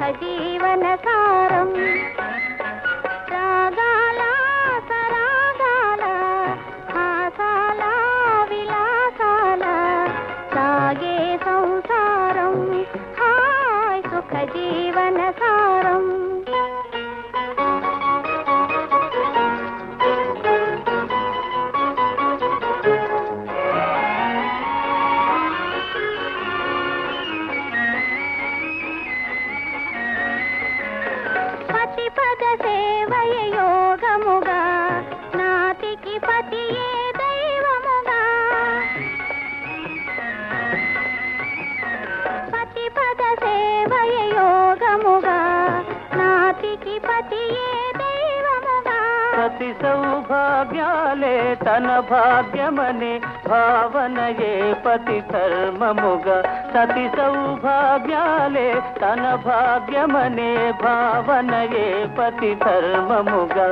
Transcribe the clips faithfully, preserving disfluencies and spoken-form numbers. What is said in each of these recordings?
జీవన సారం రాగాల సరాగాల హాసాల విలాసాల సాగే సంసారం హాయ్ సుఖ జీవన సారం పద సేవయ యోగముగా నాతికి పతియే దైవముగా పతి పద సేవయ యోగముగా నాతికి పతియే దైవముగా సతి సౌభాగ్యాలే తన భాగ్యమనే భావనయే పతి ధర్మముగా సతి సౌభాగ్యాలే తన భాగ్యమనే భావనయే పతి ధర్మముగా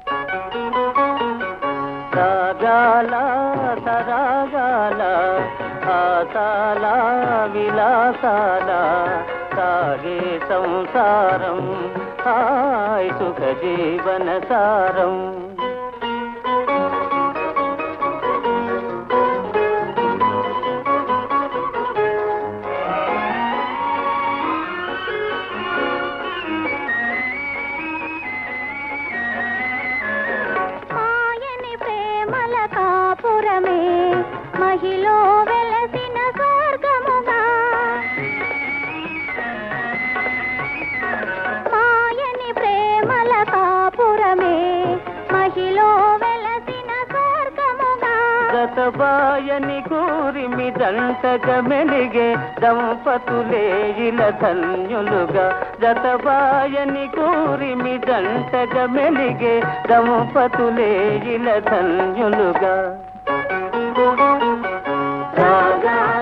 రాగాల సరాగాల హాసాల విలాసాల సాగే సంసారం హాయ్ సుఖ జీవన సారం కాపురమే మహిలో వెలసిన స్వర్గముగా మాయని ప్రేమల కాపురమే మహిలో వెలసిన స్వర్గముగా గతబాయని కూరిమి దంతగా మెలిగే దంపతులే ఇల ధన్యులుగా గతబాయని కూరిమి దంతగా మెలిగే దంపతులే ఇల ధన్యులుగా రాగా